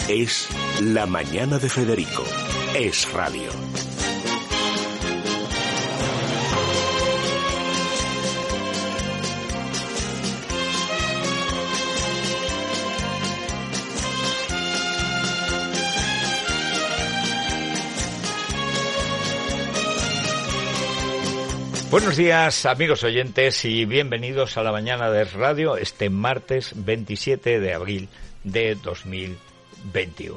Es La Mañana de Federico. Es radio. Buenos días, amigos oyentes, y bienvenidos a La Mañana de Radio este martes 27 de abril de 2021.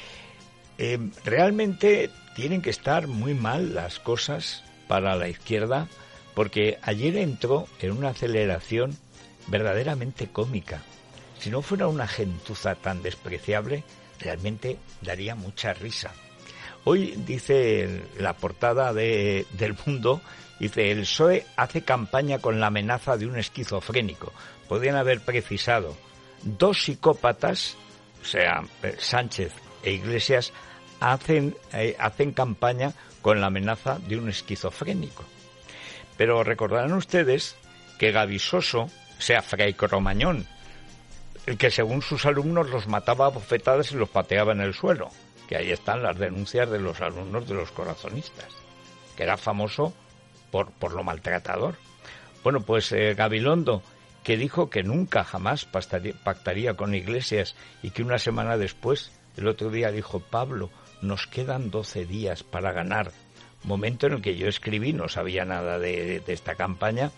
Realmente tienen que estar muy mal las cosas para la izquierda, porque ayer entró en una aceleración verdaderamente cómica. Si no fuera una gentuza tan despreciable, realmente daría mucha risa. Hoy dice la portada del Mundo, dice: el PSOE hace campaña con la amenaza de un esquizofrénico. Podrían haber precisado: dos psicópatas, o sea, Sánchez e Iglesias, hacen campaña con la amenaza de un esquizofrénico. Pero recordarán ustedes que Gavisoso, o sea, Fray Cromañón, el que según sus alumnos los mataba a bofetadas y los pateaba en el suelo, que ahí están las denuncias de los alumnos de los corazonistas, que era famoso por lo maltratador. Bueno, pues Gabilondo, que dijo que nunca jamás pactaría con Iglesias, y que una semana después, el otro día, dijo: Pablo, nos quedan 12 días para ganar, momento en el que yo escribí, no sabía nada de esta campaña,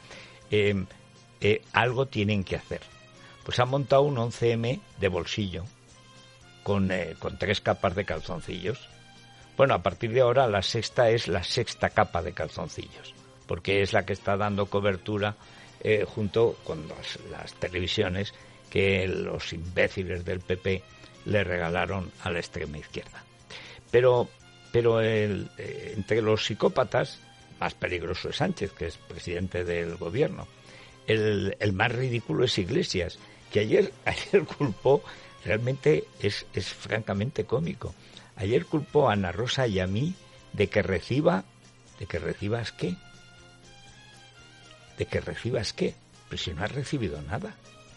algo tienen que hacer. Pues han montado un 11M de bolsillo, con 3 capas de calzoncillos. Bueno, a partir de ahora la sexta es la sexta capa de calzoncillos, porque es la que está dando cobertura junto con las televisiones que los imbéciles del PP le regalaron a la extrema izquierda. Pero entre los psicópatas, más peligroso es Sánchez, que es presidente del gobierno. El más ridículo es Iglesias, que ayer culpó, realmente es francamente cómico. Ayer culpó a Ana Rosa y a mí de que recibas qué. ¿De que recibas qué? Pues si no has recibido nada.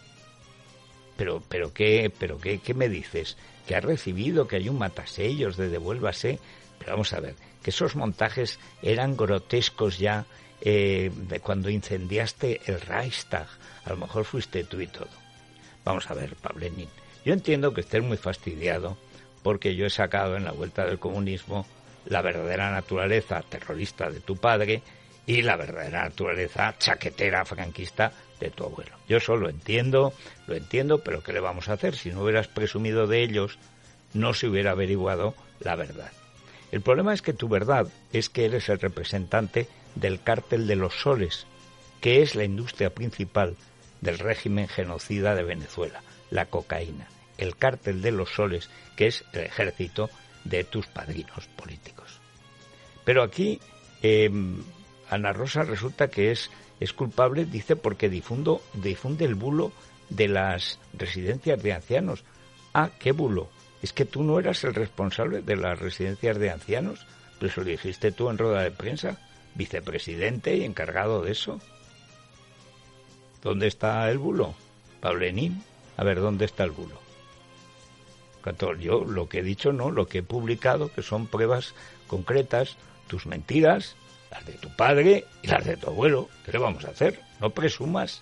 Pero qué me dices, que has recibido, que hay un matasellos de devuélvase. Pero vamos a ver, que esos montajes eran grotescos ya de cuando incendiaste el Reichstag. A lo mejor fuiste tú y todo. Vamos a ver, Pablenín, yo entiendo que estés muy fastidiado porque yo he sacado en la vuelta del comunismo la verdadera naturaleza terrorista de tu padre y la verdadera naturaleza chaquetera franquista de tu abuelo. Yo eso lo entiendo, pero ¿qué le vamos a hacer? Si no hubieras presumido de ellos, no se hubiera averiguado la verdad. El problema es que tu verdad es que eres el representante del cártel de los soles, que es la industria principal del régimen genocida de Venezuela, la cocaína. El cártel de los soles, que es el ejército de tus padrinos políticos. Pero aquí Ana Rosa resulta que es culpable, dice, porque difunde el bulo de las residencias de ancianos. Ah, ¿qué bulo? ¿Es que tú no eras el responsable de las residencias de ancianos? Pues lo dijiste tú en rueda de prensa, vicepresidente y encargado de eso. ¿Dónde está el bulo, Pablenín? A ver, ¿dónde está el bulo? Yo lo que he dicho no, lo que he publicado, que son pruebas concretas, tus mentiras, las de tu padre y las de tu abuelo. ¿Qué le vamos a hacer? No presumas.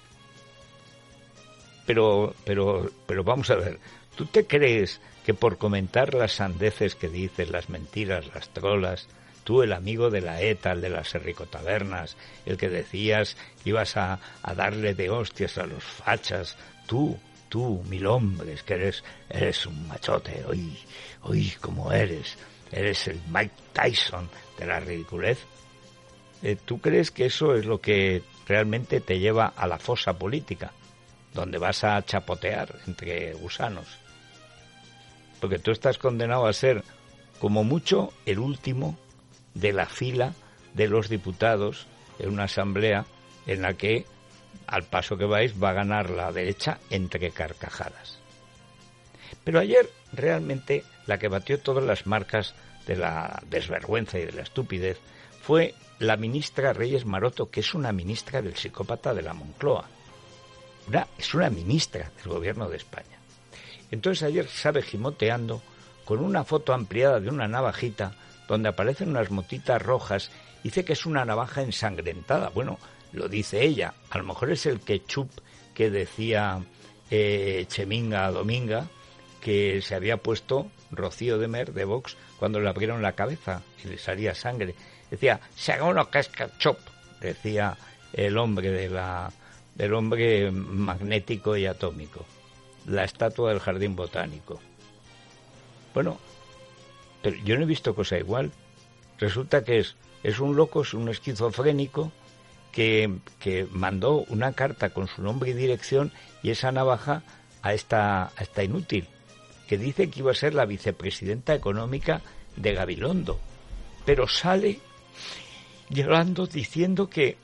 Pero vamos a ver, ¿tú te crees que por comentar las sandeces que dices, las mentiras, las trolas, tú, el amigo de la ETA, el de las Serricotabernas, el que decías que ibas a darle de hostias a los fachas, tú, mil hombres, que eres un machote, hoy como eres el Mike Tyson de la ridiculez? ¿Tú crees que eso es lo que realmente te lleva a la fosa política, donde vas a chapotear entre gusanos? Porque tú estás condenado a ser, como mucho, el último de la fila de los diputados en una asamblea en la que, al paso que vais, va a ganar la derecha entre carcajadas. Pero ayer, realmente, la que batió todas las marcas de la desvergüenza y de la estupidez fue la ministra Reyes Maroto, que es una ministra del psicópata de la Moncloa. Es una ministra del gobierno de España. Entonces ayer estaba gimoteando con una foto ampliada de una navajita donde aparecen unas motitas rojas. Dice que es una navaja ensangrentada. Bueno, lo dice ella. A lo mejor es el ketchup que decía Cheminga Dominga, que se había puesto Rocío de Mer, de Vox, cuando le abrieron la cabeza y le salía sangre. Decía, seguro que es ketchup, decía el hombre del hombre magnético y atómico, la estatua del Jardín Botánico. Bueno, pero yo no he visto cosa igual. Resulta que es un loco, es un esquizofrénico que mandó una carta con su nombre y dirección y esa navaja a esta inútil, que dice que iba a ser la vicepresidenta económica de Gabilondo, pero sale llorando diciendo que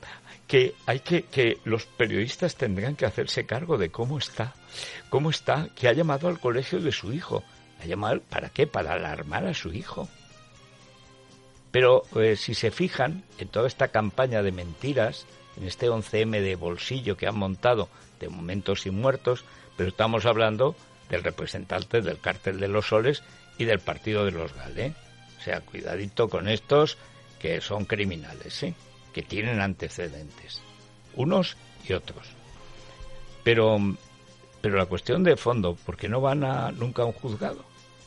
los periodistas tendrán que hacerse cargo de cómo está, que ha llamado al colegio de su hijo. ¿Ha llamado para qué? Para alarmar a su hijo. Pero si se fijan en toda esta campaña de mentiras, en este 11M de bolsillo que han montado, de momento sin muertos, pero estamos hablando del representante del Cártel de los Soles y del Partido de los GAL, ¿eh? O sea, cuidadito con estos que son criminales, ¿eh? Que tienen antecedentes, unos y otros. Pero la cuestión de fondo, ¿por qué no van nunca a un juzgado?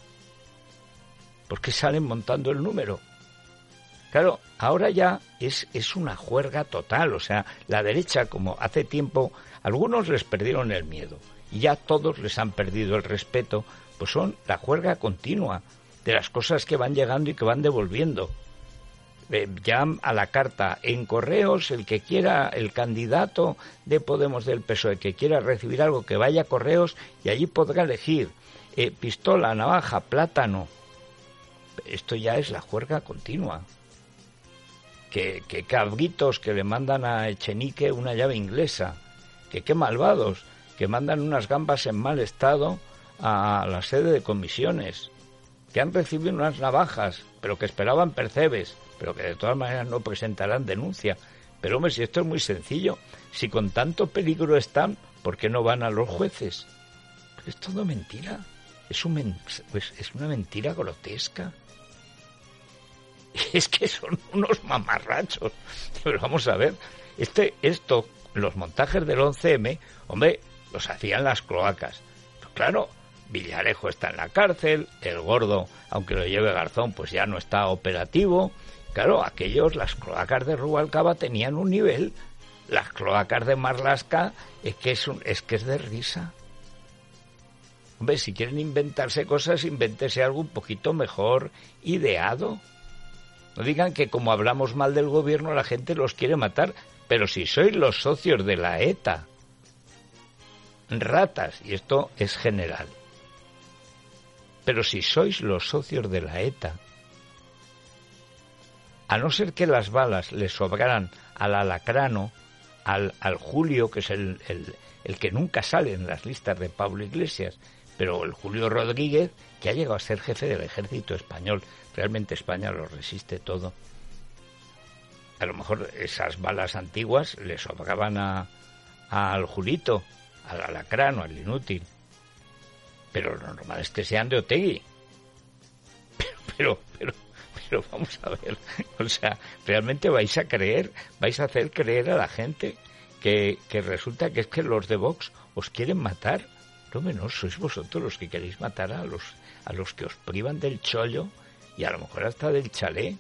¿Por qué salen montando el número? Claro, ahora ya es una juerga total, o sea, la derecha, como hace tiempo, algunos les perdieron el miedo y ya todos les han perdido el respeto, pues son la juerga continua de las cosas que van llegando y que van devolviendo. Ya a la carta en correos, el que quiera, el candidato de Podemos del PSOE que quiera recibir algo, que vaya a correos y allí podrá elegir pistola, navaja, plátano. Esto ya es la juerga continua. Que cabritos que le mandan a Echenique una llave inglesa, que qué malvados, que mandan unas gambas en mal estado a la sede de comisiones, que han recibido unas navajas, pero que esperaban percebes, pero que de todas maneras no presentarán denuncia. Pero hombre, si esto es muy sencillo, si con tanto peligro están, ¿por qué no van a los jueces? Pero es todo mentira, es una mentira grotesca. Es que son unos mamarrachos. Pero vamos a ver, los montajes del 11M, hombre, los hacían las cloacas. Pero claro, Villarejo está en la cárcel, el Gordo, aunque lo lleve Garzón, pues ya no está operativo. Claro, las cloacas de Rubalcaba tenían un nivel. Las cloacas de Marlaska es que es de risa. Hombre, si quieren inventarse cosas, invéntese algo un poquito mejor ideado. No digan que como hablamos mal del gobierno la gente los quiere matar, pero si sois los socios de la ETA, ratas, y esto es general, pero si sois los socios de la ETA, a no ser que las balas le sobraran al Alacrano, al Julio, que es el que nunca sale en las listas de Pablo Iglesias, pero el Julio Rodríguez, que ha llegado a ser jefe del ejército español. Realmente España lo resiste todo. A lo mejor esas balas antiguas le sobraban al Julito, al Alacrano, al inútil. Pero lo normal es que sean de Otegi. Pero vamos a ver, o sea, ¿realmente vais a hacer creer a la gente que resulta que es que los de Vox os quieren matar? No, sois vosotros los que queréis matar a los que os privan del chollo y a lo mejor hasta del chalet.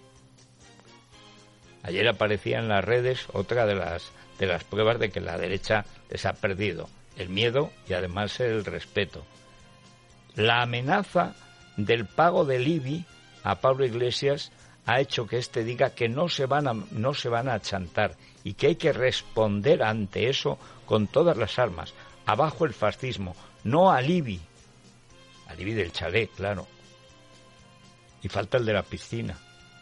Ayer aparecía en las redes otra de las pruebas de que la derecha les ha perdido el miedo y además el respeto. La amenaza del pago del IBI a Pablo Iglesias ha hecho que éste diga que no se van a chantar y que hay que responder ante eso con todas las armas. Abajo el fascismo, no al IBI del chalet, claro. Y falta el de la piscina.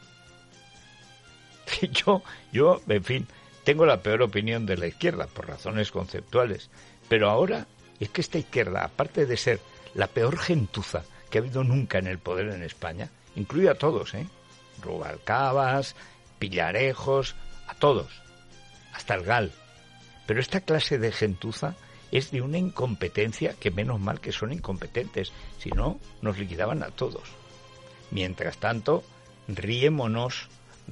Yo, en fin, tengo la peor opinión de la izquierda por razones conceptuales, pero ahora es que esta izquierda, aparte de ser la peor gentuza que ha habido nunca en el poder en España, incluye a todos, Rubalcabas, Pillarejos, a todos, hasta el GAL. Pero esta clase de gentuza es de una incompetencia que menos mal que son incompetentes, si no nos liquidaban a todos. Mientras tanto, riámonos,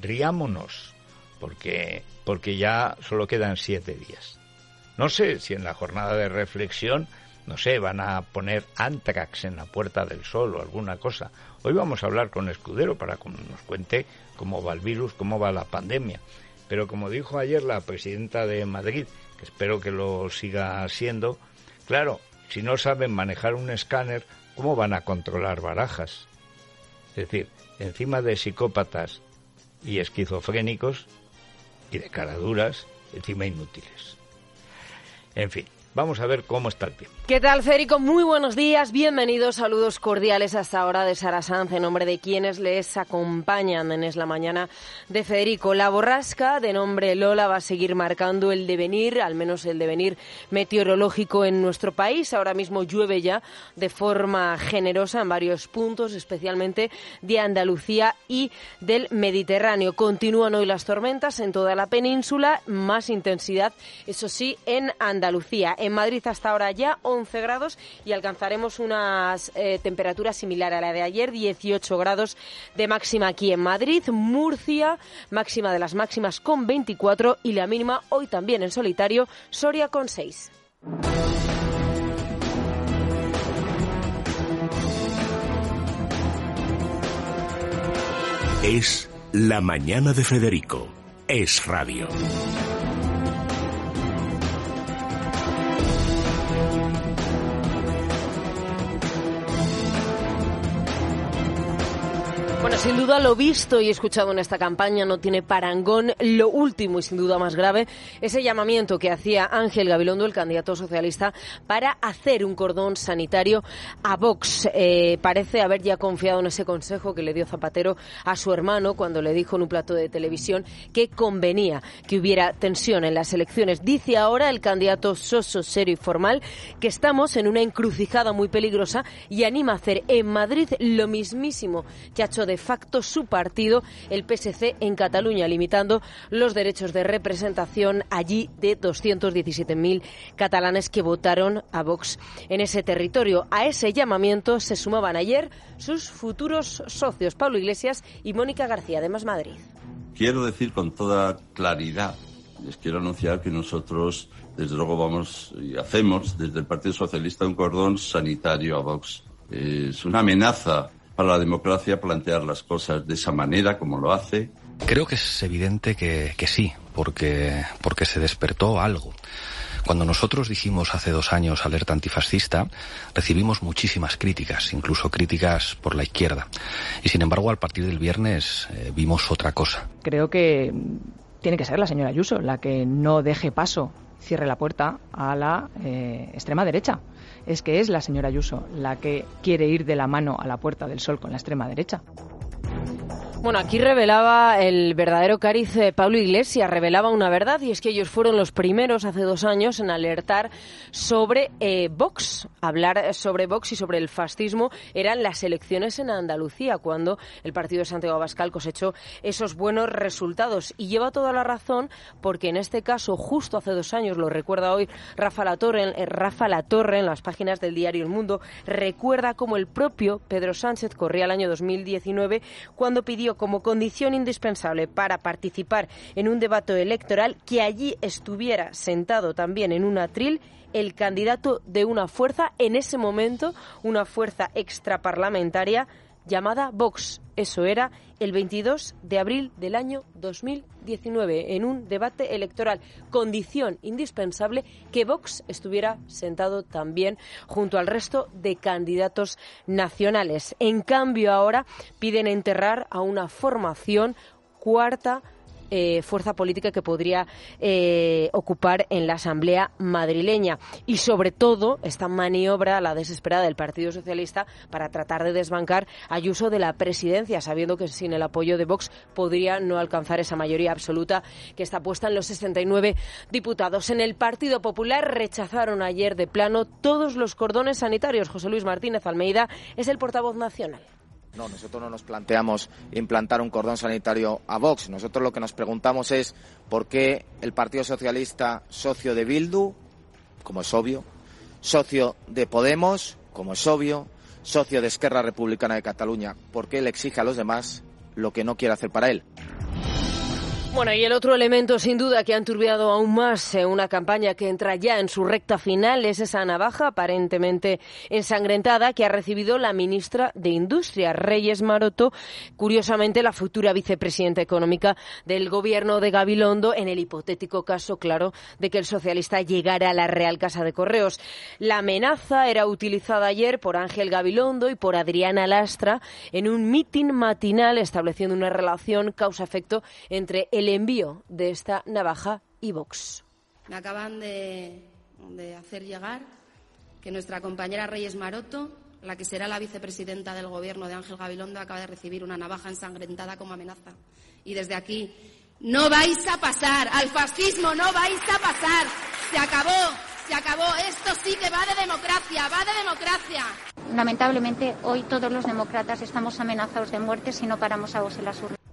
porque ya solo quedan 7 días. No sé si en la jornada de reflexión, van a poner Antrax en la Puerta del Sol o alguna cosa. Hoy vamos a hablar con Escudero para que nos cuente cómo va el virus, cómo va la pandemia. Pero como dijo ayer la presidenta de Madrid, que espero que lo siga siendo, claro, si no saben manejar un escáner, ¿cómo van a controlar Barajas? Es decir, encima de psicópatas y esquizofrénicos y de caraduras, encima inútiles. En fin, vamos a ver cómo está el tiempo. ¿Qué tal, Federico? Muy buenos días, bienvenidos, saludos cordiales hasta ahora de Sara Sanz, en nombre de quienes les acompañan en Es la Mañana de Federico. La borrasca, de nombre Lola, va a seguir marcando el devenir, al menos el devenir meteorológico en nuestro país. Ahora mismo llueve ya de forma generosa en varios puntos, especialmente de Andalucía y del Mediterráneo. Continúan hoy las tormentas en toda la península, más intensidad, eso sí, en Andalucía. En Madrid hasta ahora ya 11 grados y alcanzaremos unas temperaturas similares a la de ayer, 18 grados de máxima aquí en Madrid. Murcia, máxima de las máximas con 24 y la mínima hoy también en solitario, Soria con 6. Es La Mañana de Federico. Es radio. Bueno, sin duda lo visto y escuchado en esta campaña no tiene parangón. Lo último y sin duda más grave, ese llamamiento que hacía Ángel Gabilondo, el candidato socialista, para hacer un cordón sanitario a Vox. Parece haber ya confiado en ese consejo que le dio Zapatero a su hermano cuando le dijo en un plató de televisión que convenía que hubiera tensión en las elecciones. Dice ahora el candidato soso, serio y formal que estamos en una encrucijada muy peligrosa y anima a hacer en Madrid lo mismísimo que ha hecho de facto su partido, el PSC, en Cataluña, limitando los derechos de representación allí de 217.000 catalanes que votaron a Vox en ese territorio. A ese llamamiento se sumaban ayer sus futuros socios, Pablo Iglesias y Mónica García, de Más Madrid. Quiero decir con toda claridad, les quiero anunciar que nosotros, desde luego, vamos y hacemos desde el Partido Socialista un cordón sanitario a Vox. Es una amenaza para la democracia plantear las cosas de esa manera como lo hace. Creo que es evidente que sí, porque se despertó algo. Cuando nosotros dijimos hace 2 años alerta antifascista, recibimos muchísimas críticas, incluso críticas por la izquierda. Y sin embargo, a partir del viernes vimos otra cosa. Creo que tiene que ser la señora Ayuso la que no deje paso, cierre la puerta a la extrema derecha. Es que es la señora Ayuso la que quiere ir de la mano a la Puerta del Sol con la extrema derecha. Bueno, aquí revelaba el verdadero cariz Pablo Iglesias, revelaba una verdad, y es que ellos fueron los primeros hace 2 años en alertar sobre Vox. Hablar sobre Vox y sobre el fascismo eran las elecciones en Andalucía, cuando el partido de Santiago Abascal cosechó esos buenos resultados. Y lleva toda la razón, porque en este caso, justo hace 2 años, lo recuerda hoy Rafa Latorre en las páginas del diario El Mundo, recuerda cómo el propio Pedro Sánchez corría el año 2019 cuando pidió como condición indispensable para participar en un debate electoral que allí estuviera sentado también en un atril el candidato de una fuerza, en ese momento una fuerza extraparlamentaria llamada Vox. Eso era el 22 de abril del año 2019, en un debate electoral. Condición indispensable que Vox estuviera sentado también junto al resto de candidatos nacionales. En cambio, ahora piden enterrar a una formación cuarta fuerza política que podría ocupar en la Asamblea madrileña, y sobre todo esta maniobra, la desesperada del Partido Socialista, para tratar de desbancar a Ayuso de la presidencia, sabiendo que sin el apoyo de Vox podría no alcanzar esa mayoría absoluta que está puesta en los 69 diputados. En el Partido Popular rechazaron ayer de plano todos los cordones sanitarios. José Luis Martínez Almeida es el portavoz nacional. No, nosotros no nos planteamos implantar un cordón sanitario a Vox. Nosotros lo que nos preguntamos es por qué el Partido Socialista, socio de Bildu, como es obvio, socio de Podemos, como es obvio, socio de Esquerra Republicana de Cataluña, porque él exige a los demás lo que no quiere hacer para él. Bueno, y el otro elemento, sin duda, que ha enturbiado aún más una campaña que entra ya en su recta final es esa navaja aparentemente ensangrentada que ha recibido la ministra de Industria, Reyes Maroto, curiosamente la futura vicepresidenta económica del gobierno de Gabilondo, en el hipotético caso, claro, de que el socialista llegara a la Real Casa de Correos. La amenaza era utilizada ayer por Ángel Gabilondo y por Adriana Lastra en un mitin matinal estableciendo una relación causa-efecto entre el envío de esta navaja y Vox. Me acaban de hacer llegar que nuestra compañera Reyes Maroto, la que será la vicepresidenta del gobierno de Ángel Gabilondo, acaba de recibir una navaja ensangrentada como amenaza. Y desde aquí, no vais a pasar, al fascismo no vais a pasar. Se acabó. Esto sí que va de democracia, Lamentablemente, hoy todos los demócratas estamos amenazados de muerte si no paramos a Vox en las urnas.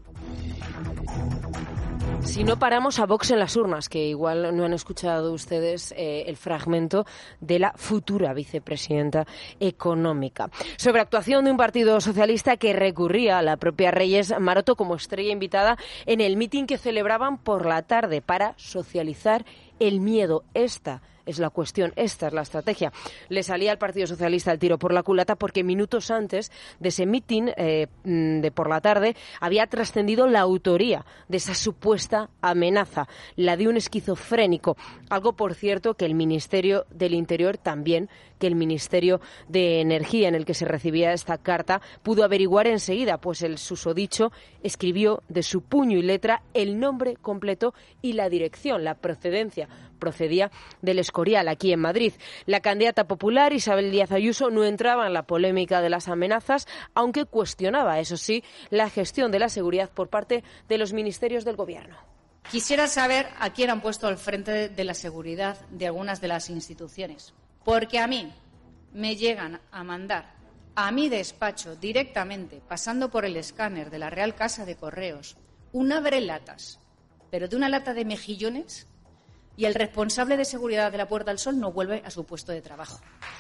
Si no paramos a Vox en las urnas, que igual no han escuchado ustedes el fragmento de la futura vicepresidenta económica. Sobre actuación de un partido socialista que recurría a la propia Reyes Maroto como estrella invitada en el mitin que celebraban por la tarde para socializar el miedo. Esta es la cuestión, esta es la estrategia. Le salía al Partido Socialista el tiro por la culata porque minutos antes de ese mitin de por la tarde había trascendido la autoría de esa supuesta amenaza, la de un esquizofrénico. Algo, por cierto, que el Ministerio del Interior también, que el Ministerio de Energía en el que se recibía esta carta pudo averiguar enseguida, pues el susodicho escribió de su puño y letra el nombre completo y la dirección, la procedencia. Procedía del Escorial, aquí en Madrid. La candidata popular, Isabel Díaz Ayuso, no entraba en la polémica de las amenazas, aunque cuestionaba, eso sí, la gestión de la seguridad por parte de los ministerios del Gobierno. Quisiera saber a quién han puesto al frente de la seguridad de algunas de las instituciones, porque a mí me llegan a mandar a mi despacho directamente, pasando por el escáner de la Real Casa de Correos, un abrelatas, pero de una lata de mejillones, y el responsable de seguridad de la Puerta del Sol no vuelve a su puesto de trabajo.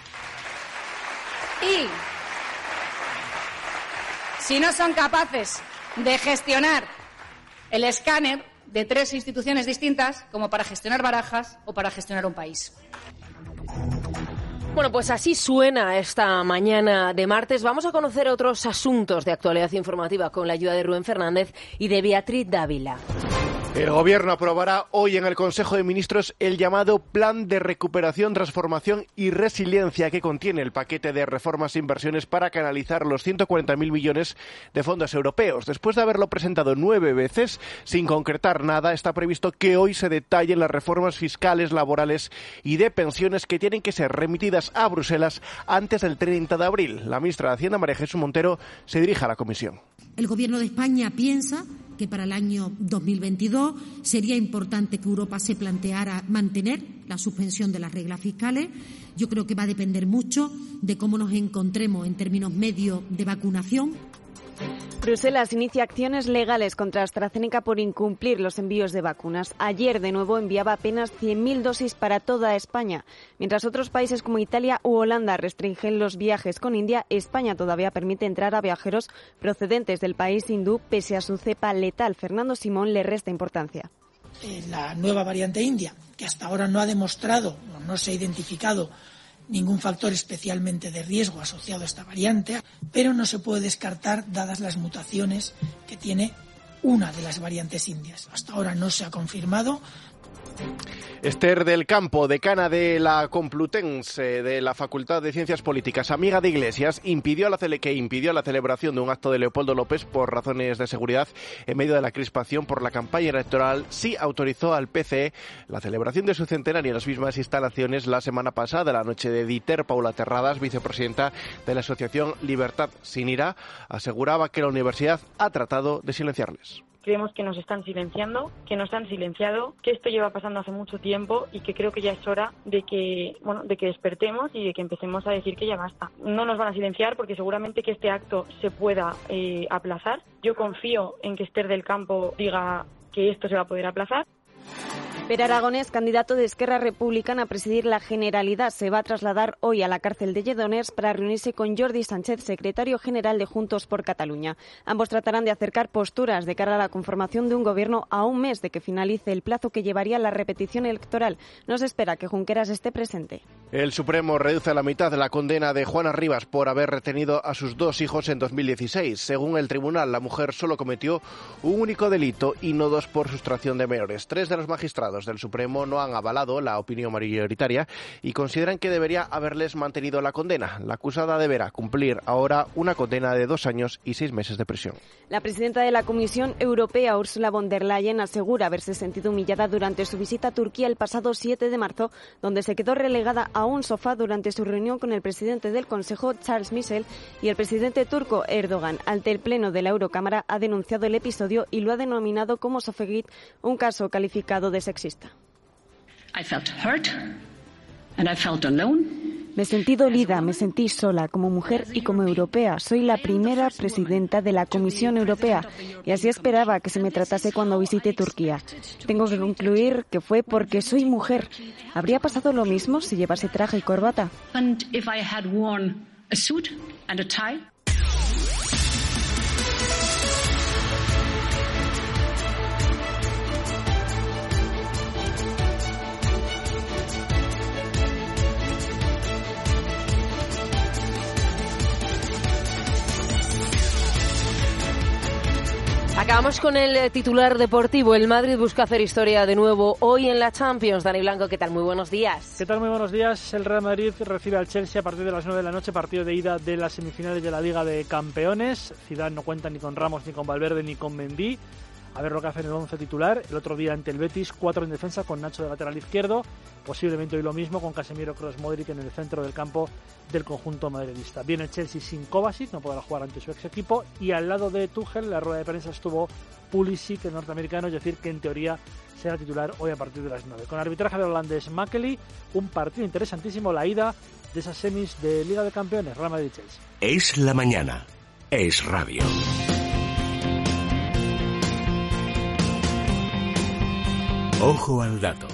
Y si no son capaces de gestionar el escáner de 3 instituciones distintas, como para gestionar Barajas o para gestionar un país. Bueno, pues así suena esta mañana de martes. Vamos a conocer otros asuntos de actualidad informativa con la ayuda de Rubén Fernández y de Beatriz Dávila. El Gobierno aprobará hoy en el Consejo de Ministros el llamado Plan de Recuperación, Transformación y Resiliencia, que contiene el paquete de reformas e inversiones para canalizar los 140.000 millones de fondos europeos. Después de haberlo presentado 9 veces, sin concretar nada, está previsto que hoy se detallen las reformas fiscales, laborales y de pensiones que tienen que ser remitidas a Bruselas antes del 30 de abril. La ministra de Hacienda, María Jesús Montero, se dirige a la Comisión. El Gobierno de España piensa que para el año 2022 sería importante que Europa se planteara mantener la suspensión de las reglas fiscales. Yo creo que va a depender mucho de cómo nos encontremos en términos medios de vacunación. Bruselas inicia acciones legales contra AstraZeneca por incumplir los envíos de vacunas. Ayer, de nuevo, enviaba apenas 100.000 dosis para toda España. Mientras otros países como Italia u Holanda restringen los viajes con India, España todavía permite entrar a viajeros procedentes del país hindú pese a su cepa letal. Fernando Simón le resta importancia. La nueva variante india, que hasta ahora no ha demostrado, no se ha identificado ningún factor especialmente de riesgo asociado a esta variante, pero no se puede descartar dadas las mutaciones que tiene una de las variantes indias. Hasta ahora no se ha confirmado. Esther del Campo, decana de la Complutense de la Facultad de Ciencias Políticas, amiga de Iglesias, impidió la celebración de un acto de Leopoldo López por razones de seguridad en medio de la crispación por la campaña electoral. Sí autorizó al PCE la celebración de su centenario en las mismas instalaciones la semana pasada. La noche de Dieter, Paula Terradas, vicepresidenta de la Asociación Libertad Sin Ira, aseguraba que la universidad ha tratado de silenciarles. Creemos que nos están silenciando, que nos han silenciado, que esto lleva pasando hace mucho tiempo y que creo que ya es hora de que despertemos y de que empecemos a decir que ya basta. No nos van a silenciar porque seguramente que este acto se pueda aplazar. Yo confío en que Esther del Campo diga que esto se va a poder aplazar. Pere Aragonés, candidato de Esquerra Republicana a presidir la Generalidad, se va a trasladar hoy a la cárcel de Lledoners para reunirse con Jordi Sánchez, secretario general de Juntos por Cataluña. Ambos tratarán de acercar posturas de cara a la conformación de un gobierno a un mes de que finalice el plazo que llevaría la repetición electoral. No se espera que Junqueras esté presente. El Supremo reduce a la mitad la condena de Juana Rivas por haber retenido a sus 2 hijos en 2016. Según el tribunal, la mujer solo cometió un único delito y no 2 por sustracción de menores. 3 de los magistrados del Supremo no han avalado la opinión mayoritaria y consideran que debería haberles mantenido la condena. La acusada deberá cumplir ahora una condena de 2 años y 6 meses de prisión. La presidenta de la Comisión Europea, Ursula von der Leyen, asegura haberse sentido humillada durante su visita a Turquía el pasado 7 de marzo, donde se quedó relegada a un sofá durante su reunión con el presidente del Consejo, Charles Michel, y el presidente turco, Erdogan. Ante el Pleno de la Eurocámara ha denunciado el episodio y lo ha denominado como Sofegate, un caso calificado de sexista. I felt hurt and I felt alone. Me sentí dolida, me sentí sola como mujer y como europea. Soy la primera presidenta de la Comisión Europea y así esperaba que se me tratase cuando visité Turquía. Tengo que concluir que fue porque soy mujer. ¿Habría pasado lo mismo si llevase traje y corbata? And if I had worn a suit and a tie? Acabamos con el titular deportivo. El Madrid busca hacer historia de nuevo hoy en la Champions. Dani Blanco, ¿qué tal? Muy buenos días. ¿Qué tal? Muy buenos días. El Real Madrid recibe al Chelsea a partir de las 9 de la noche, partido de ida de las semifinales de la Liga de Campeones. Zidane no cuenta ni con Ramos, ni con Valverde, ni con Mendy. A ver lo que hace en el 11 titular. El otro día ante el Betis, 4 en defensa con Nacho de lateral izquierdo. Posiblemente hoy lo mismo con Casemiro, Kroos, Modric en el centro del campo del conjunto madridista. Viene el Chelsea sin Kovacic, no podrá jugar ante su ex equipo. Y al lado de Tuchel, en la rueda de prensa estuvo Pulisic, el norteamericano, es decir, que en teoría será titular hoy a partir de las 9. Con arbitraje del holandés Makely, un partido interesantísimo, la ida de esas semis de Liga de Campeones, Real Madrid-Chelsea. Es la mañana, es radio. Ojo al dato.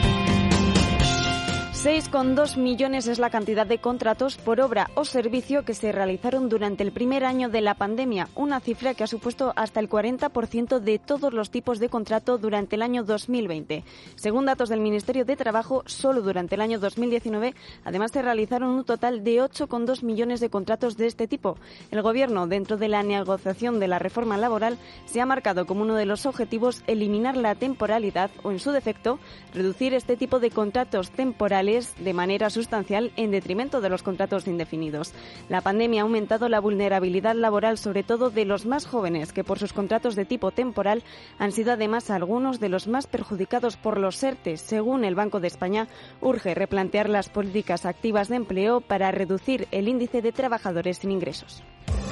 6,2 millones es la cantidad de contratos por obra o servicio que se realizaron durante el primer año de la pandemia, una cifra que ha supuesto hasta el 40% de todos los tipos de contrato durante el año 2020. Según datos del Ministerio de Trabajo, solo durante el año 2019, además se realizaron un total de 8,2 millones de contratos de este tipo. El Gobierno, dentro de la negociación de la reforma laboral, se ha marcado como uno de los objetivos eliminar la temporalidad o, en su defecto, reducir este tipo de contratos temporales de manera sustancial en detrimento de los contratos indefinidos. La pandemia ha aumentado la vulnerabilidad laboral, sobre todo de los más jóvenes, que por sus contratos de tipo temporal han sido además algunos de los más perjudicados por los ERTE. Según el Banco de España, urge replantear las políticas activas de empleo para reducir el índice de trabajadores sin ingresos.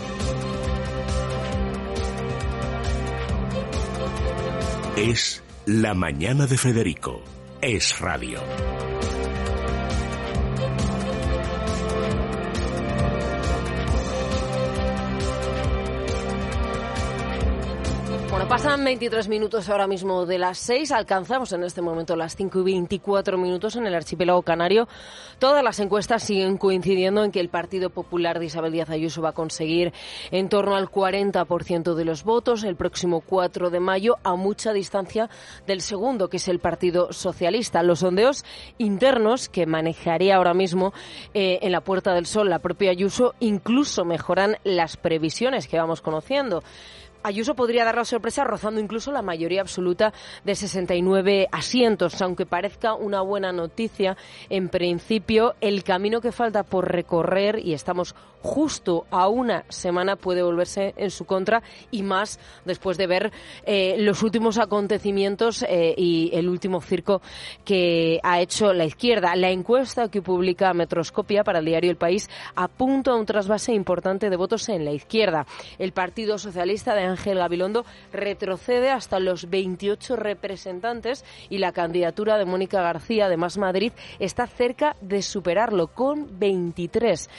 Es la mañana de Federico. Es radio. Bueno, pasan 23 minutos ahora mismo de las 6. Alcanzamos en este momento las 5 y 24 minutos en el archipiélago canario. Todas las encuestas siguen coincidiendo en que el Partido Popular de Isabel Díaz Ayuso va a conseguir en torno al 40% de los votos el próximo 4 de mayo, a mucha distancia del segundo, que es el Partido Socialista. Los sondeos internos que manejaría ahora mismo en la Puerta del Sol la propia Ayuso incluso mejoran las previsiones que vamos conociendo. Ayuso podría dar la sorpresa rozando incluso la mayoría absoluta de 69 asientos, aunque parezca una buena noticia. En principio, el camino que falta por recorrer, y estamos justo a una semana, puede volverse en su contra, y más después de ver los últimos acontecimientos y el último circo que ha hecho la izquierda. La encuesta que publica Metroscopia para el diario El País apunta a un trasvase importante de votos en la izquierda. El Partido Socialista de Ángel Gabilondo retrocede hasta los 28 representantes y la candidatura de Mónica García de Más Madrid está cerca de superarlo con 25,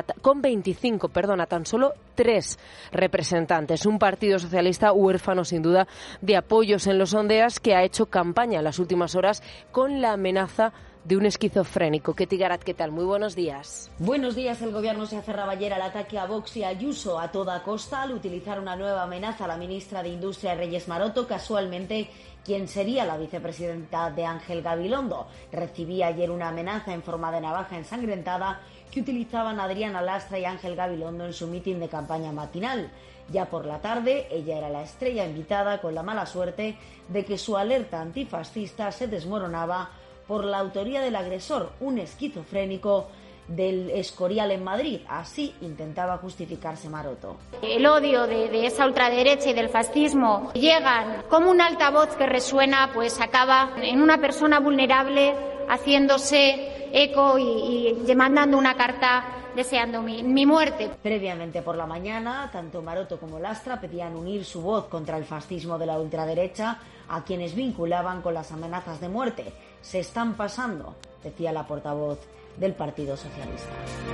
a tan solo 3 representantes. Un Partido Socialista huérfano sin duda de apoyos en los sondeos, que ha hecho campaña en las últimas horas con la amenaza de un esquizofrénico. Ketty Garat, ¿qué tal? Muy buenos días. Buenos días. El Gobierno se aferraba ayer al ataque a Vox y a Ayuso a toda costa al utilizar una nueva amenaza a la ministra de Industria, Reyes Maroto, casualmente quien sería la vicepresidenta de Ángel Gabilondo. Recibía ayer una amenaza en forma de navaja ensangrentada que utilizaban Adriana Lastra y Ángel Gabilondo en su mitin de campaña matinal. Ya por la tarde, ella era la estrella invitada, con la mala suerte de que su alerta antifascista se desmoronaba por la autoría del agresor, un esquizofrénico del Escorial en Madrid. Así intentaba justificarse Maroto. El odio de esa ultraderecha y del fascismo llegan como un altavoz que resuena, pues acaba en una persona vulnerable haciéndose eco y mandando una carta deseando mi muerte. Previamente por la mañana, tanto Maroto como Lastra pedían unir su voz contra el fascismo de la ultraderecha, a quienes vinculaban con las amenazas de muerte. Se están pasando, decía la portavoz del Partido Socialista.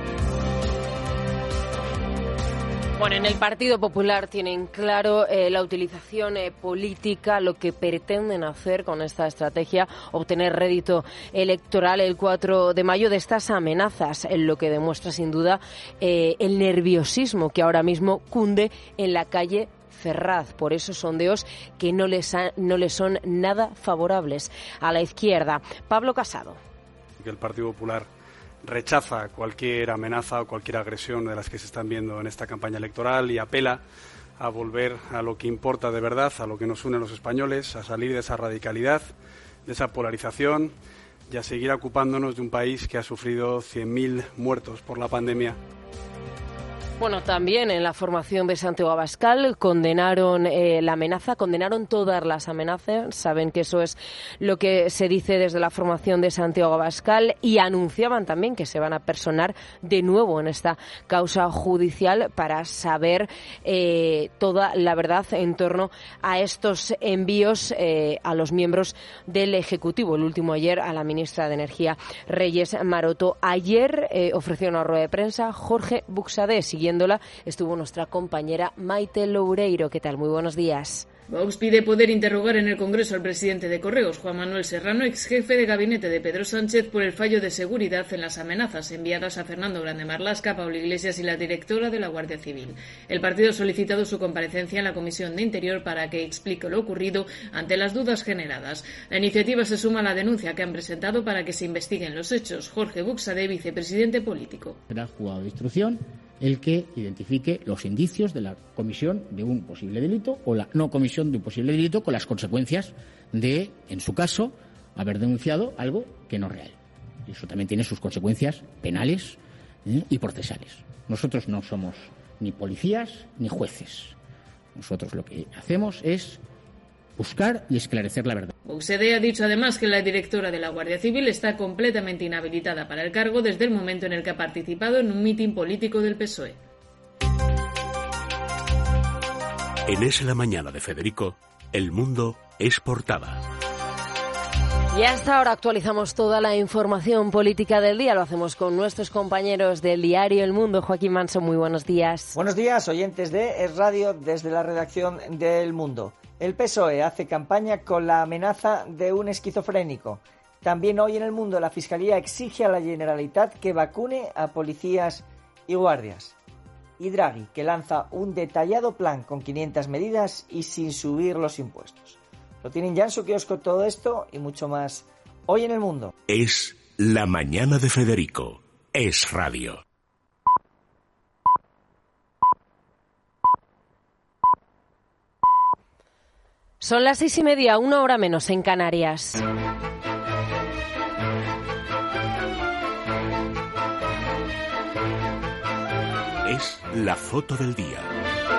Bueno, en el Partido Popular tienen claro la utilización política, lo que pretenden hacer con esta estrategia, obtener rédito electoral el 4 de mayo de estas amenazas, lo que demuestra sin duda el nerviosismo que ahora mismo cunde en la calle Ferraz por esos sondeos que no les son nada favorables a la izquierda. Pablo Casado. Que el Partido Popular rechaza cualquier amenaza o cualquier agresión de las que se están viendo en esta campaña electoral y apela a volver a lo que importa de verdad, a lo que nos une a los españoles, a salir de esa radicalidad, de esa polarización y a seguir ocupándonos de un país que ha sufrido 100.000 muertos por la pandemia. Bueno, también en la formación de Santiago Abascal condenaron la amenaza, condenaron todas las amenazas. Saben que eso es lo que se dice desde la formación de Santiago Abascal y anunciaban también que se van a personar de nuevo en esta causa judicial para saber toda la verdad en torno a estos envíos a los miembros del Ejecutivo. El último ayer a la ministra de Energía, Reyes Maroto. Ayer ofreció una rueda de prensa Jorge Buxadé. Siguiéndola estuvo nuestra compañera Maite Loureiro. ¿Qué tal? Muy buenos días. Vox pide poder interrogar en el Congreso al presidente de Correos, Juan Manuel Serrano, ex jefe de gabinete de Pedro Sánchez, por el fallo de seguridad en las amenazas enviadas a Fernando Grande Marlaska, Pablo Iglesias y la directora de la Guardia Civil. El partido ha solicitado su comparecencia en la Comisión de Interior para que explique lo ocurrido ante las dudas generadas. La iniciativa se suma a la denuncia que han presentado para que se investiguen los hechos. Jorge Buxadé, vicepresidente político. Será juzgado de instrucción el que identifique los indicios de la comisión de un posible delito o la no comisión de un posible delito, con las consecuencias de, en su caso, haber denunciado algo que no es real. Y eso también tiene sus consecuencias penales y procesales. Nosotros no somos ni policías ni jueces. Nosotros lo que hacemos es buscar y esclarecer la verdad. Buxadé ha dicho además que la directora de la Guardia Civil está completamente inhabilitada para el cargo desde el momento en el que ha participado en un mitin político del PSOE. En Es la Mañana de Federico, El Mundo es portada. Y hasta ahora actualizamos toda la información política del día. Lo hacemos con nuestros compañeros del diario El Mundo. Joaquín Manso, muy buenos días. Buenos días, oyentes de Es Radio, desde la redacción de El Mundo. El PSOE hace campaña con la amenaza de un esquizofrénico. También hoy en El Mundo la Fiscalía exige a la Generalitat que vacune a policías y guardias. Y Draghi, que lanza un detallado plan con 500 medidas y sin subir los impuestos. Lo tienen ya en su kiosco todo esto y mucho más hoy en El Mundo. Es la mañana de Federico. Es Radio. Son las 6:30, 1 hora menos en Canarias. Es la foto del día.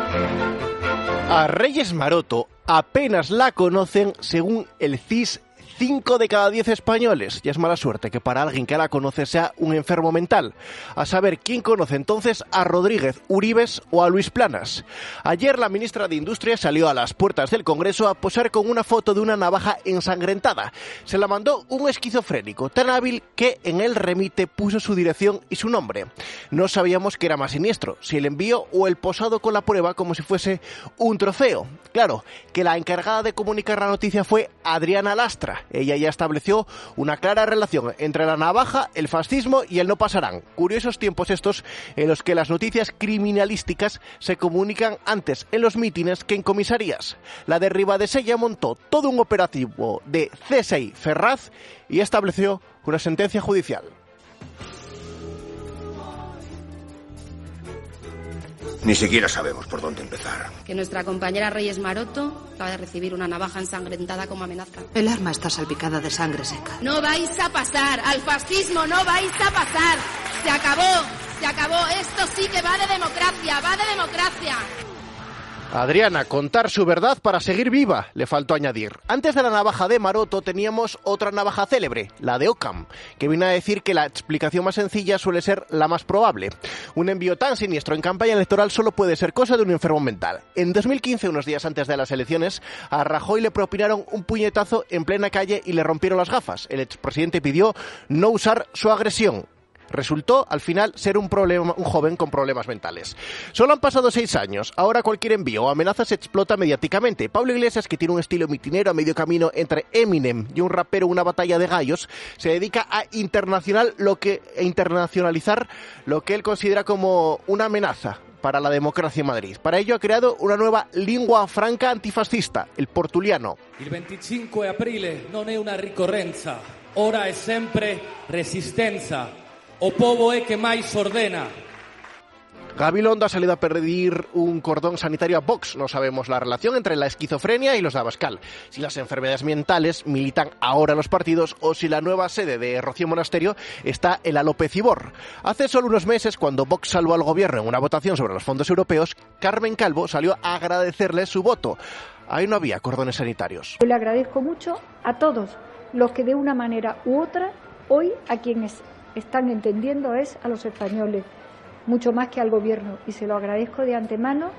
A Reyes Maroto apenas la conocen según el CIS 5 de cada 10 españoles. Ya es mala suerte que para alguien que la conoce sea un enfermo mental. A saber, ¿quién conoce entonces a Rodríguez, Uribes o a Luis Planas? Ayer la ministra de Industria salió a las puertas del Congreso a posar con una foto de una navaja ensangrentada. Se la mandó un esquizofrénico tan hábil que en el remite puso su dirección y su nombre. No sabíamos qué era más siniestro, si el envío o el posado con la prueba como si fuese un trofeo. Claro, que la encargada de comunicar la noticia fue Adriana Lastra. Ella ya estableció una clara relación entre la navaja, el fascismo y el no pasarán. Curiosos tiempos estos en los que las noticias criminalísticas se comunican antes en los mítines que en comisarías. La de Ribadesella montó todo un operativo de CSI Ferraz y estableció una sentencia judicial. Ni siquiera sabemos por dónde empezar. Que nuestra compañera Reyes Maroto acaba de recibir una navaja ensangrentada como amenaza. El arma está salpicada de sangre seca. No vais a pasar, al fascismo no vais a pasar. Se acabó. Esto sí que va de democracia, Adriana, contar su verdad para seguir viva, le faltó añadir. Antes de la navaja de Maroto teníamos otra navaja célebre, la de Occam, que viene a decir que la explicación más sencilla suele ser la más probable. Un envío tan siniestro en campaña electoral solo puede ser cosa de un enfermo mental. En 2015, unos días antes de las elecciones, a Rajoy le propinaron un puñetazo en plena calle y le rompieron las gafas. El expresidente pidió no usar su agresión. Resultó, al final, ser un joven con problemas mentales. Solo han pasado 6 años. Ahora cualquier envío o amenaza se explota mediáticamente. Pablo Iglesias, que tiene un estilo mitinero a medio camino entre Eminem y un rapero, una batalla de gallos, se dedica a internacionalizar lo que él considera como una amenaza para la democracia en Madrid. Para ello ha creado una nueva lingua franca antifascista, el portuliano. Il 25 aprile non è una ricorrenza, ora è sempre resistenza. O povo é que máis ordena. Gabilondo ha salido a pedir un cordón sanitario a Vox. No sabemos la relación entre la esquizofrenia y los de Abascal. Si las enfermedades mentales militan ahora en los partidos o si la nueva sede de Rocío Monasterio está en la López Ibor. Hace solo unos meses, cuando Vox salvó al gobierno en una votación sobre los fondos europeos, Carmen Calvo salió a agradecerle su voto. Ahí no había cordones sanitarios. Yo le agradezco mucho a todos los que de una manera u otra hoy a quienes están entendiendo es a los españoles, mucho más que al gobierno, y se lo agradezco de antemano.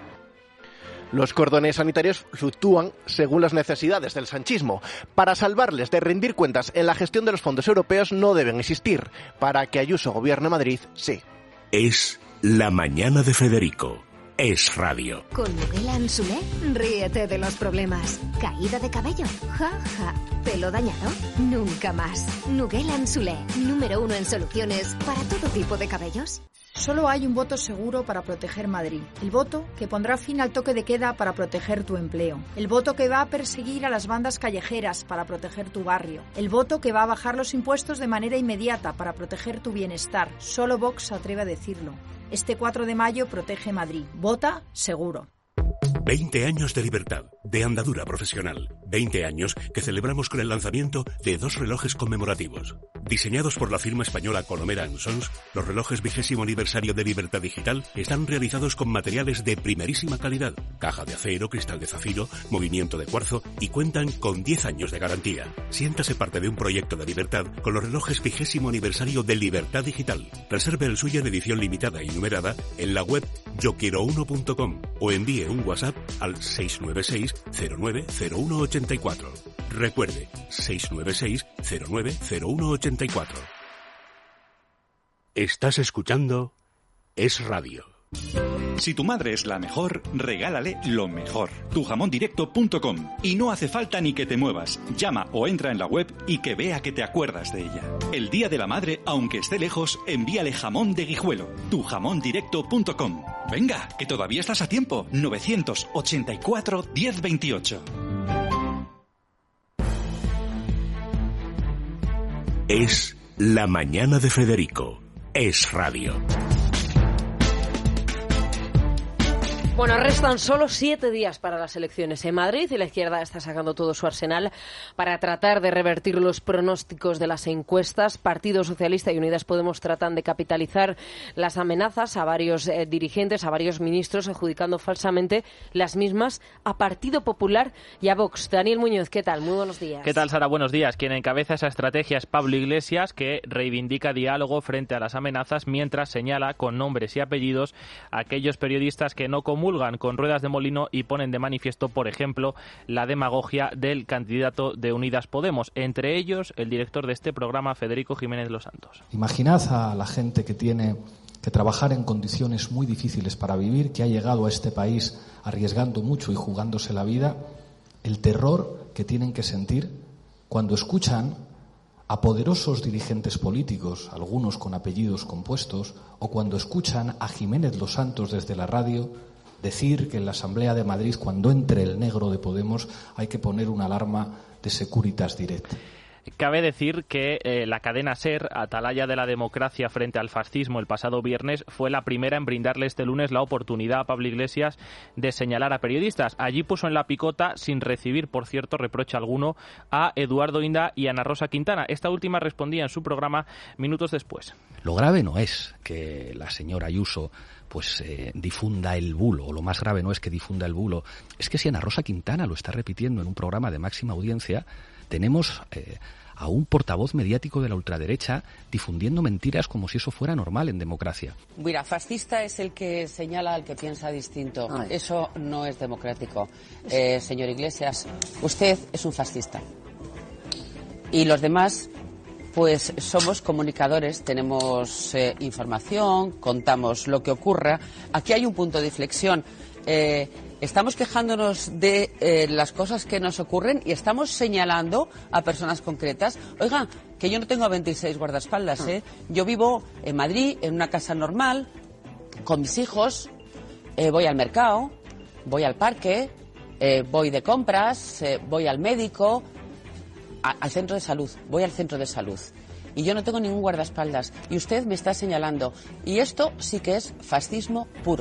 Los cordones sanitarios fluctúan según las necesidades del sanchismo. Para salvarles de rendir cuentas en la gestión de los fondos europeos no deben existir. Para que Ayuso gobierne Madrid, sí. Es la mañana de Federico. Es radio. Con Nugela Ansulé, ríete de los problemas. ¿Caída de cabello? Ja, ja. ¿Pelo dañado? Nunca más. Nugela Ansulé, número 1 en soluciones para todo tipo de cabellos. Solo hay un voto seguro para proteger Madrid. El voto que pondrá fin al toque de queda para proteger tu empleo. El voto que va a perseguir a las bandas callejeras para proteger tu barrio. El voto que va a bajar los impuestos de manera inmediata para proteger tu bienestar. Solo Vox se atreve a decirlo. Este 4 de mayo protege Madrid. Vota seguro. 20 años de libertad, de andadura profesional. 20 años que celebramos con el lanzamiento de 2 relojes conmemorativos. Diseñados por la firma española Colomera & Sons, los relojes 20º aniversario de Libertad Digital están realizados con materiales de primerísima calidad. Caja de acero, cristal de zafiro, movimiento de cuarzo y cuentan con 10 años de garantía. Siéntase parte de un proyecto de libertad con los relojes 20º aniversario de Libertad Digital. Reserve el suyo en edición limitada y numerada en la web yoquierouno.com o envíe un WhatsApp al 696 090184. Recuerde, 696 090184. Estás escuchando Es Radio. Si tu madre es la mejor, regálale lo mejor. Tujamondirecto.com. Y no hace falta ni que te muevas. Llama o entra en la web y que vea que te acuerdas de ella. El día de la madre, aunque esté lejos, envíale jamón de Guijuelo. Tujamondirecto.com. Venga, que todavía estás a tiempo. 984 1028. Es la mañana de Federico. Es Radio. Bueno, restan solo 7 días para las elecciones en Madrid y la izquierda está sacando todo su arsenal para tratar de revertir los pronósticos de las encuestas. Partido Socialista y Unidas Podemos tratan de capitalizar las amenazas a varios dirigentes, a varios ministros, adjudicando falsamente las mismas a Partido Popular y a Vox. Daniel Muñoz, ¿qué tal? Muy buenos días. ¿Qué tal, Sara? Buenos días. Quien encabeza esa estrategia es Pablo Iglesias, que reivindica diálogo frente a las amenazas, mientras señala con nombres y apellidos a aquellos periodistas que no comulgan con ruedas de molino y ponen de manifiesto, por ejemplo, la demagogia del candidato de Unidas Podemos, entre ellos el director de este programa, Federico Jiménez Los Santos. Imaginad a la gente que tiene que trabajar en condiciones muy difíciles para vivir, que ha llegado a este país arriesgando mucho y jugándose la vida, el terror que tienen que sentir cuando escuchan a poderosos dirigentes políticos, algunos con apellidos compuestos, o cuando escuchan a Jiménez Los Santos desde la radio decir que en la Asamblea de Madrid, cuando entre el negro de Podemos, hay que poner una alarma de Securitas Direct. Cabe decir que la cadena SER, atalaya de la democracia frente al fascismo el pasado viernes, fue la primera en brindarle este lunes la oportunidad a Pablo Iglesias de señalar a periodistas. Allí puso en la picota, sin recibir, por cierto, reproche alguno, a Eduardo Inda y Ana Rosa Quintana. Esta última respondía en su programa minutos después. Lo grave no es que la señora Ayuso difunda el bulo, o lo más grave no es que difunda el bulo, es que si Ana Rosa Quintana lo está repitiendo en un programa de máxima audiencia, tenemos a un portavoz mediático de la ultraderecha difundiendo mentiras como si eso fuera normal en democracia. Mira, fascista es el que señala al que piensa distinto. Ay. Eso no es democrático. Señor Iglesias, usted es un fascista. Y los demás, pues somos comunicadores, tenemos información, contamos lo que ocurra. Aquí hay un punto de inflexión. Estamos quejándonos de las cosas que nos ocurren y estamos señalando a personas concretas. Oiga, que yo no tengo 26 guardaespaldas, ¿eh? Yo vivo en Madrid, en una casa normal, con mis hijos, voy al mercado, voy al parque, voy de compras, voy al médico, al centro de salud, voy al centro de salud. Y yo no tengo ningún guardaespaldas. Y usted me está señalando. Y esto sí que es fascismo puro.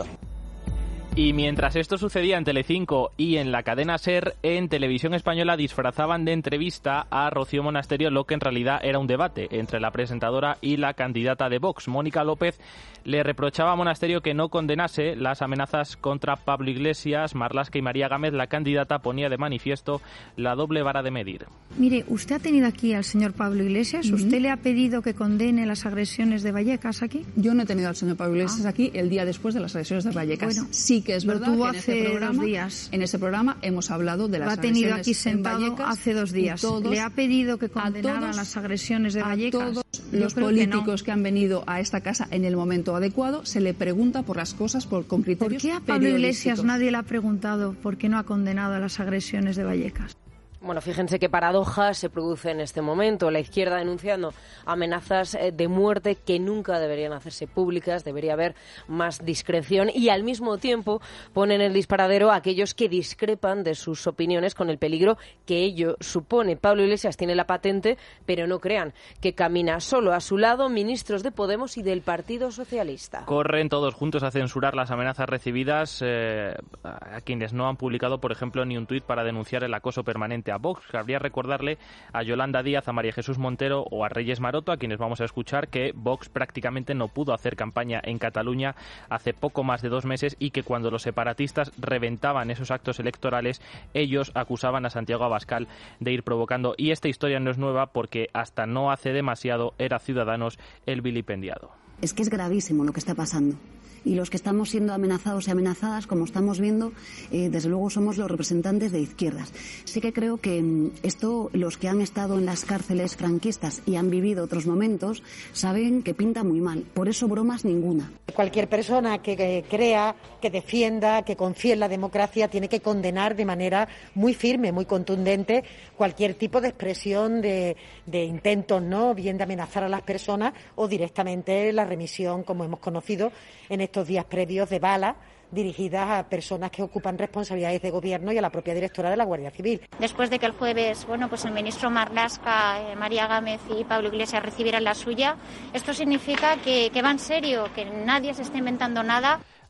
Y mientras esto sucedía en Telecinco y en la cadena SER, en Televisión Española disfrazaban de entrevista a Rocío Monasterio lo que en realidad era un debate entre la presentadora y la candidata de Vox. Mónica López le reprochaba a Monasterio que no condenase las amenazas contra Pablo Iglesias. Marlaska y María Gámez, la candidata, ponía de manifiesto la doble vara de medir. Mire, usted ha tenido aquí al señor Pablo Iglesias. ¿Usted le ha pedido que condene las agresiones de Vallecas aquí? Yo no he tenido al señor Pablo Iglesias aquí el día después de las agresiones de Vallecas. Bueno, sí que es verdad que en este programa hemos hablado de las agresiones. Lo ha tenido aquí sentado hace 2 días. ¿Le ha pedido que condenara las agresiones de Vallecas? A todos los políticos que han venido a esta casa en el momento adecuado se le pregunta por las cosas con criterios periodísticos. ¿Por qué a Pablo Iglesias nadie le ha preguntado por qué no ha condenado las agresiones de Vallecas? Bueno, fíjense qué paradoja se produce en este momento. La izquierda denunciando amenazas de muerte que nunca deberían hacerse públicas, debería haber más discreción y al mismo tiempo ponen el disparadero a aquellos que discrepan de sus opiniones con el peligro que ello supone. Pablo Iglesias tiene la patente, pero no crean que camina solo. A su lado, ministros de Podemos y del Partido Socialista. Corren todos juntos a censurar las amenazas recibidas a quienes no han publicado, por ejemplo, ni un tuit para denunciar el acoso permanente a Vox. Cabría recordarle a Yolanda Díaz, a María Jesús Montero o a Reyes Maroto, a quienes vamos a escuchar, que Vox prácticamente no pudo hacer campaña en Cataluña hace poco más de 2 meses y que cuando los separatistas reventaban esos actos electorales, ellos acusaban a Santiago Abascal de ir provocando. Y esta historia no es nueva porque hasta no hace demasiado era Ciudadanos el vilipendiado. Es que es gravísimo lo que está pasando. Y los que estamos siendo amenazados y amenazadas, como estamos viendo, desde luego somos los representantes de izquierdas. Sí que creo que esto, los que han estado en las cárceles franquistas y han vivido otros momentos, saben que pinta muy mal. Por eso bromas ninguna. Cualquier persona que crea, que defienda, que confíe en la democracia, tiene que condenar de manera muy firme, muy contundente, cualquier tipo de expresión de intentos, ¿no?, bien de amenazar a las personas o directamente la remisión, como hemos conocido en estos días previos, de balas dirigidas a personas que ocupan responsabilidades de gobierno y a la propia directora de la Guardia Civil. Después de que el jueves, pues el ministro Marlaska, María Gámez y Pablo Iglesias recibieran la suya, esto significa que va en serio, que nadie se está inventando nada.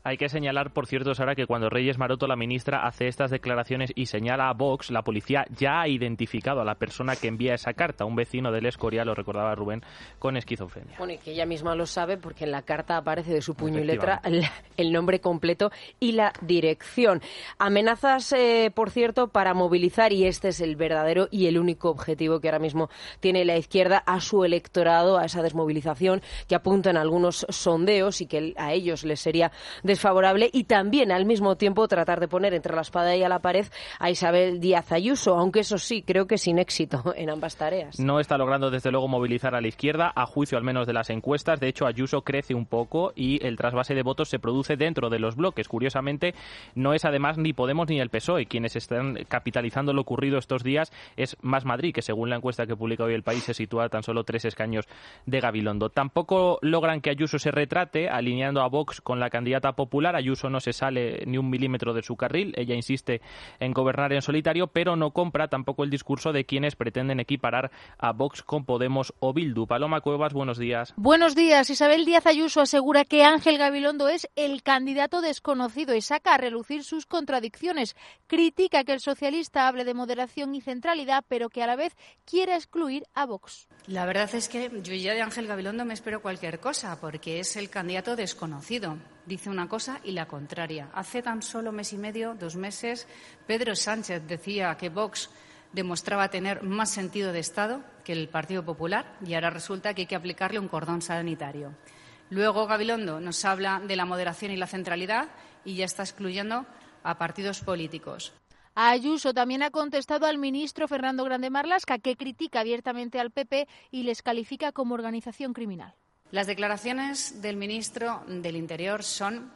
Hay que señalar, por cierto, Sara, que cuando Reyes Maroto, la ministra, hace estas declaraciones y señala a Vox, la policía ya ha identificado a la persona que envía esa carta, un vecino del Escorial, lo recordaba Rubén, con esquizofrenia. Bueno, y que ella misma lo sabe porque en la carta aparece de su puño y letra el nombre completo y la dirección. Amenazas, por cierto, para movilizar, y este es el verdadero y el único objetivo que ahora mismo tiene la izquierda, a su electorado, a esa desmovilización que apuntan algunos sondeos y que a ellos les sería desfavorable, y también al mismo tiempo tratar de poner entre la espada y a la pared a Isabel Díaz Ayuso, aunque eso sí, creo que sin éxito en ambas tareas. No está logrando desde luego movilizar a la izquierda, a juicio al menos de las encuestas. De hecho, Ayuso crece un poco y el trasvase de votos se produce dentro de los bloques. Curiosamente, no es además ni Podemos ni el PSOE quienes están capitalizando lo ocurrido estos días, es Más Madrid, que según la encuesta que publica hoy El País se sitúa a tan solo 3 escaños de Gabilondo. Tampoco logran que Ayuso se retrate, alineando a Vox con la candidata popular. Ayuso no se sale ni un milímetro de su carril, ella insiste en gobernar en solitario, pero no compra tampoco el discurso de quienes pretenden equiparar a Vox con Podemos o Bildu. Paloma Cuevas, buenos días. Buenos días. Isabel Díaz Ayuso asegura que Ángel Gabilondo es el candidato desconocido y saca a relucir sus contradicciones. Critica que el socialista hable de moderación y centralidad, pero que a la vez quiera excluir a Vox. La verdad es que yo ya de Ángel Gabilondo me espero cualquier cosa, porque es el candidato desconocido. Dice una cosa y la contraria. Hace tan solo mes y medio, 2 meses, Pedro Sánchez decía que Vox demostraba tener más sentido de Estado que el Partido Popular y ahora resulta que hay que aplicarle un cordón sanitario. Luego Gabilondo nos habla de la moderación y la centralidad y ya está excluyendo a partidos políticos. Ayuso también ha contestado al ministro Fernando Grande Marlaska, que critica abiertamente al PP y les califica como organización criminal. Las declaraciones del ministro del Interior son,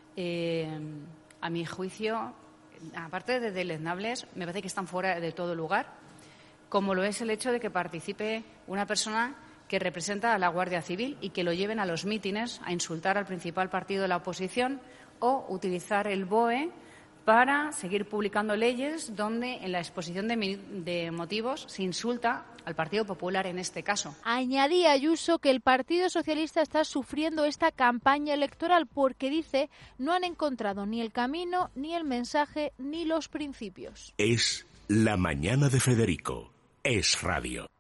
a mi juicio, aparte de deleznables, me parece que están fuera de todo lugar, como lo es el hecho de que participe una persona que representa a la Guardia Civil y que lo lleven a los mítines a insultar al principal partido de la oposición o utilizar el BOE para seguir publicando leyes donde en la exposición de motivos se insulta al Partido Popular en este caso. Añadía Ayuso que el Partido Socialista está sufriendo esta campaña electoral porque, dice, no han encontrado ni el camino, ni el mensaje, ni los principios. Es La Mañana de Federico. Es Radio.